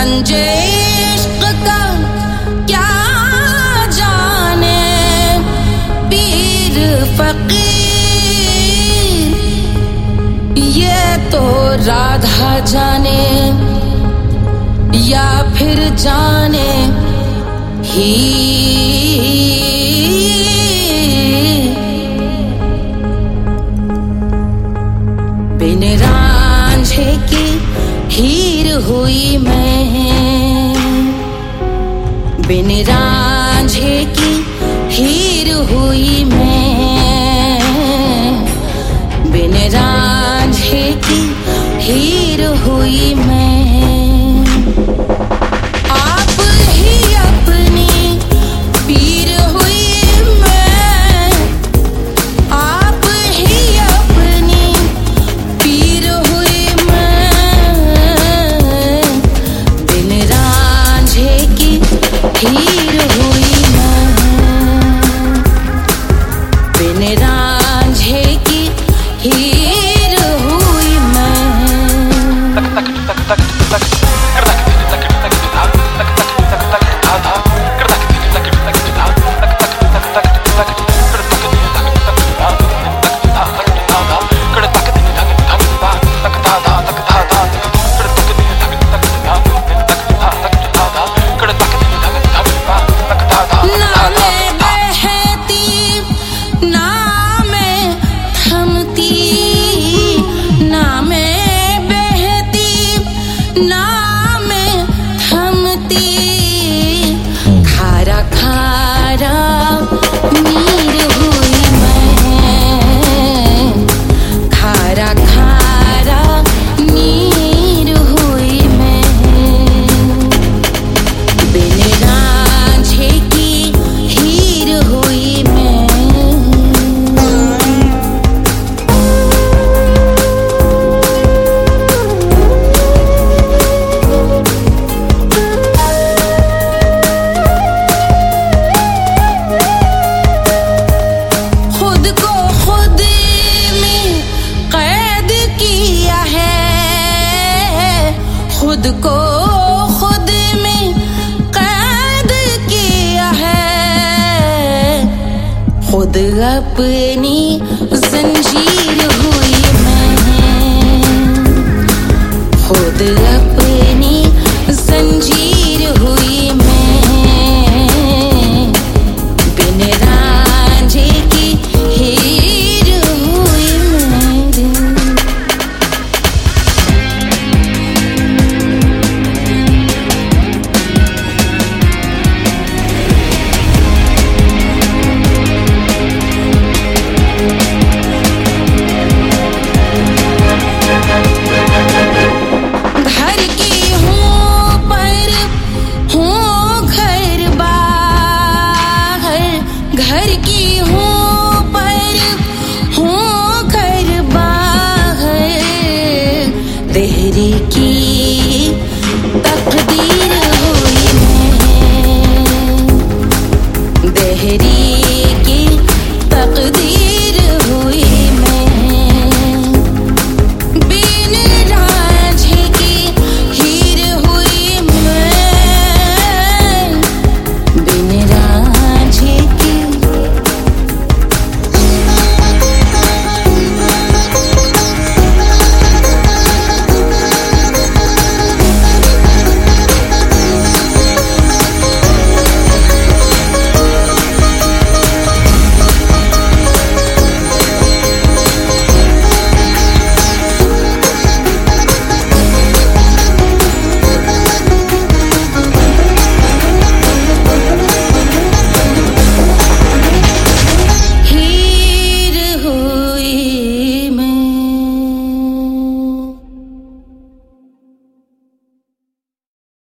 रंजे इश्क का क्या जाने पीर फकीर, ये तो राधा जाने या फिर जाने ही। बिन रांझे की हीर हुई मैं, बिन रांझे की हीर हुई मैं, बिन रांझे की हीर हुई मैं। आप ही अपनी पीर हुई मैं, आप ही अपनी पीर हुई मैं, बिन रांझे की हीर हुई मैं, बिन रांझे की हीर हुई मैं। खुद को खुद में कैद किया है, खुद अपनी जंजीर हुई मैं, खुद अपनी